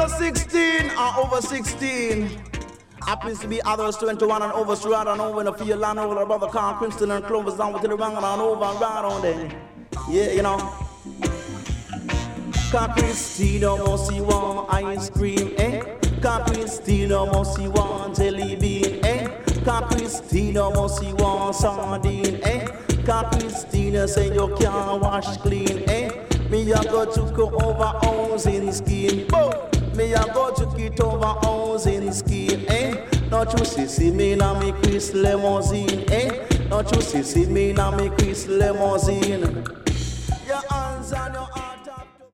under 16 or over 16. Happens to be others 21 and over, straight and over in a field land over above Carl Crimson and Clovis down with the wrong and over and right on there. Yeah, you know. Car Christina must see one ice cream, eh? Car Christina must see one jelly bean, eh? Car Christina must see one sardine, eh? Car Christina say you can't wash clean, eh? Me a go to go over housing scheme, oh! Me a go to get over housing scheme, eh? Don't you see me na me Chris limousine, eh? Don't you see me na me Chris limousine? Your hands on your